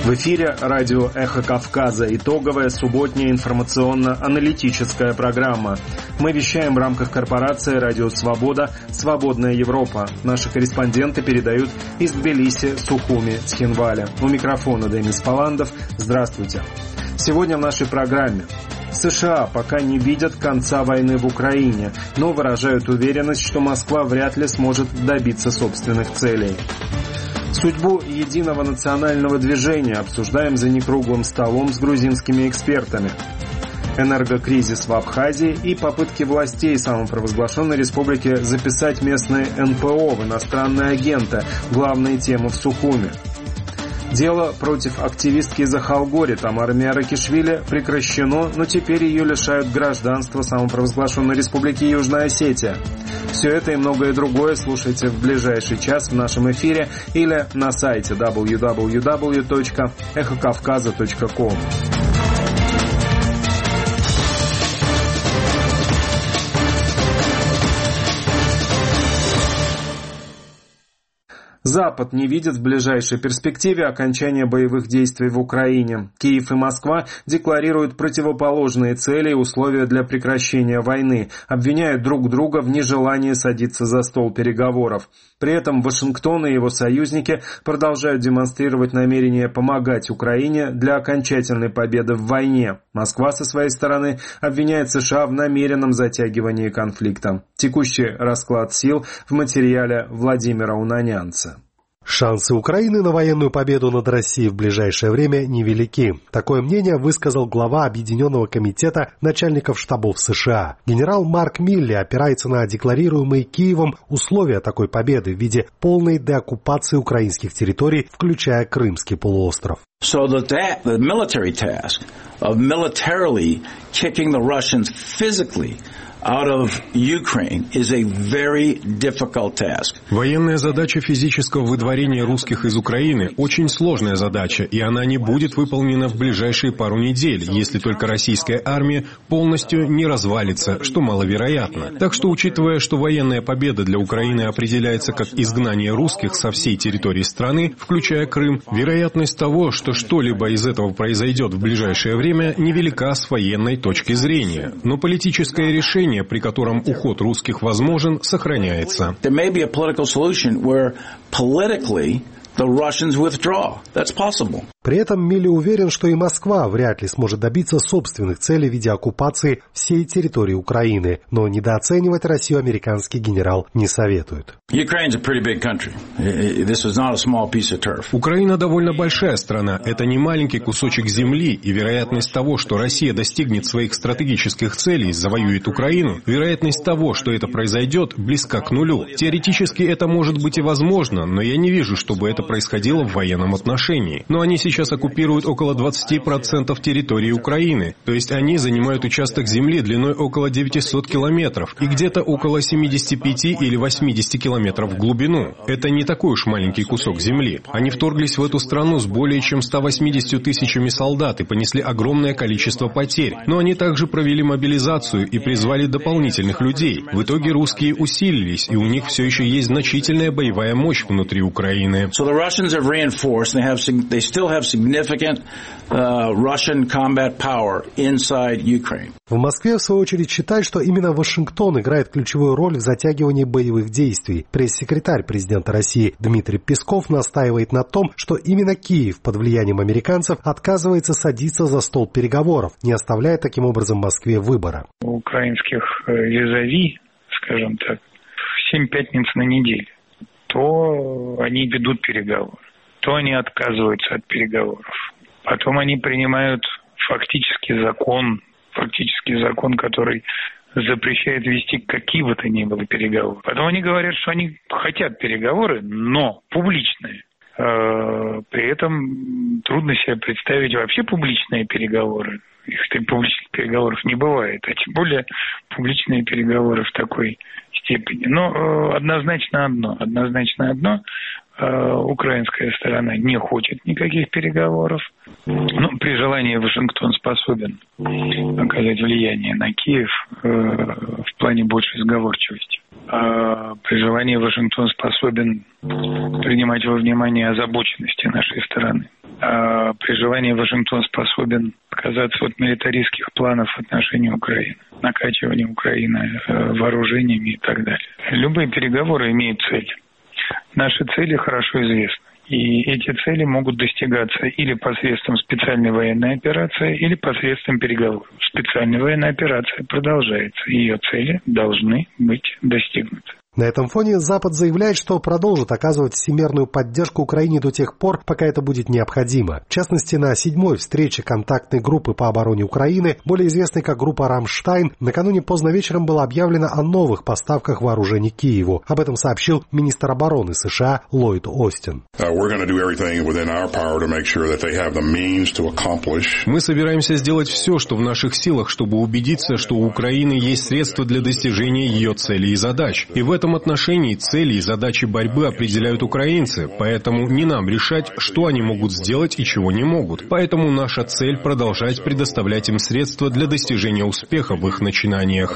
В эфире радио «Эхо Кавказа». Итоговая субботняя информационно-аналитическая программа. Мы вещаем в рамках корпорации «Радио Свобода. Свободная Европа». Наши корреспонденты передают из Тбилиси, Сухуми, Цхинваля. У микрофона Демис Паландов. Здравствуйте. Сегодня в нашей программе. США пока не видят конца войны в Украине, но выражают уверенность, что Москва вряд ли сможет добиться собственных целей. Судьбу единого национального движения обсуждаем за некруглым столом с грузинскими экспертами. Энергокризис в Абхазии и попытки властей самопровозглашенной республики записать местные НПО в иностранные агенты – главные темы в Сухуми. Дело против активистки из Ахалгори Тамары Миаракишвили прекращено, но теперь ее лишают гражданства самопровозглашенной республики Южная Осетия. Все это и многое другое слушайте в ближайший час в нашем эфире или на сайте www.эхокавказа.ком. Запад не видит в ближайшей перспективе окончания боевых действий в Украине. Киев и Москва декларируют противоположные цели и условия для прекращения войны, обвиняют друг друга в нежелании садиться за стол переговоров. При этом Вашингтон и его союзники продолжают демонстрировать намерение помогать Украине для окончательной победы в войне. Москва со своей стороны обвиняет США в намеренном затягивании конфликта. Текущий расклад сил в материале Владимира Унанянца. Шансы Украины на военную победу над Россией в ближайшее время невелики. Такое мнение высказал глава Объединенного комитета начальников штабов США. Генерал Марк Милли опирается на декларируемые Киевом условия такой победы в виде полной деоккупации украинских территорий, включая Крымский полуостров. So the military task of militarily kicking the Russians physically out of Ukraine is a very difficult task. Военная задача физического выдворения русских из Украины очень сложная задача, и она не будет выполнена в ближайшие пару недель, если только российская армия полностью не развалится, что маловероятно. Так что, учитывая, что военная победа для Украины определяется как изгнание русских со всей территории страны, включая Крым, вероятность того, что что-либо из этого произойдет в ближайшее время, невелика с военной точки зрения. Но политическое решение, при котором уход русских возможен, сохраняется. При этом Милли уверен, что и Москва вряд ли сможет добиться собственных целей в виде оккупации всей территории Украины, но недооценивать Россию американский генерал не советует. Украина довольно большая страна, это не маленький кусочек земли, и вероятность того, что Россия достигнет своих стратегических целей, завоюет Украину, вероятность того, что это произойдет, близка к нулю. Теоретически это может быть и возможно, но я не вижу, чтобы это происходило в военном отношении. Но они сейчас оккупируют около 20% территории Украины, то есть они занимают участок земли длиной около 900 километров и где-то около 75 или 80 километров в глубину. Это не такой уж маленький кусок земли. Они вторглись в эту страну с более чем 180 тысячами солдат и понесли огромное количество потерь. Но они также провели мобилизацию и призвали дополнительных людей. В итоге русские усилились, и у них все еще есть значительная боевая мощь внутри Украины. So the Russians have reinforced, they still have significant Russian combat power inside Ukraine. В Москве, в свою очередь, считают, что именно Вашингтон играет ключевую роль в затягивании боевых действий. Пресс-секретарь президента России Дмитрий Песков настаивает на том, что именно Киев под влиянием американцев отказывается садиться за стол переговоров, не оставляя таким образом Москве выбора. У украинских визави, скажем так, 7 пятниц на неделю. То они ведут переговоры, то они отказываются от переговоров. Потом они принимают фактический закон, который запрещает вести какие бы то ни было переговоры. Потом они говорят, что они хотят переговоры, но публичные. При этом трудно себе представить вообще публичные переговоры. Их публичных переговоров не бывает, а тем более публичные переговоры в такой степени. Но однозначно одно, украинская сторона не хочет никаких переговоров. Но при желании Вашингтон способен оказать влияние на Киев в плане большей сговорчивости. А при желании Вашингтон способен принимать во внимание озабоченности нашей стороны. а при желании Вашингтон способен отказаться от милитаристских планов в отношении Украины, накачивания Украины вооружениями и так далее. Любые переговоры имеют цель. Наши цели хорошо известны. И эти цели могут достигаться или посредством специальной военной операции, или посредством переговоров. Специальная военная операция продолжается, и ее цели должны быть достигнуты. На этом фоне Запад заявляет, что продолжит оказывать всемирную поддержку Украине до тех пор, пока это будет необходимо. В частности, на 7-й встрече контактной группы по обороне Украины, более известной как группа «Рамштайн», накануне поздно вечером было объявлено о новых поставках вооружений Киеву. Об этом сообщил министр обороны США Ллойд Остин. Мы собираемся сделать все, что в наших силах, чтобы убедиться, что у Украины есть средства для достижения ее целей и задач. И в этом отношении цели и задачи борьбы определяют украинцы, поэтому не нам решать, что они могут сделать и чего не могут. Поэтому наша цель – продолжать предоставлять им средства для достижения успеха в их начинаниях.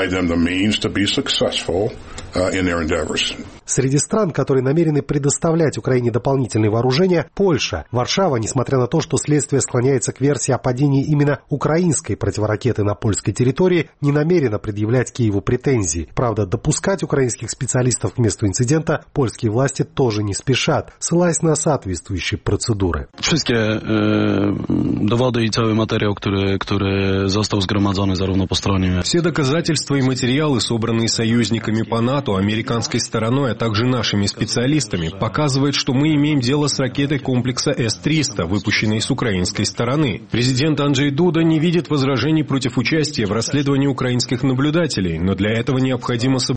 Среди стран, которые намерены предоставлять Украине дополнительные вооружения, Польша. Варшава, несмотря на то, что следствие склоняется к версии о падении именно украинской противоракеты на польской территории, не намерена предъявлять Киеву претензий. Правда, допускать украинских специалистов к месту инцидента польские власти тоже не спешат, ссылаясь на соответствующие процедуры. Все доводы и целый материал, который został zgromadzony zarówno po stronie. Все доказательства и материалы, собранные союзниками по НАТО, американской стороной, а также нашими специалистами, показывают, что мы имеем дело с ракетой комплекса С-300, выпущенной с украинской стороны. Президент Анджей Дуда не видит возражений против участия в расследовании украинских наблюдателей, но для этого необходимо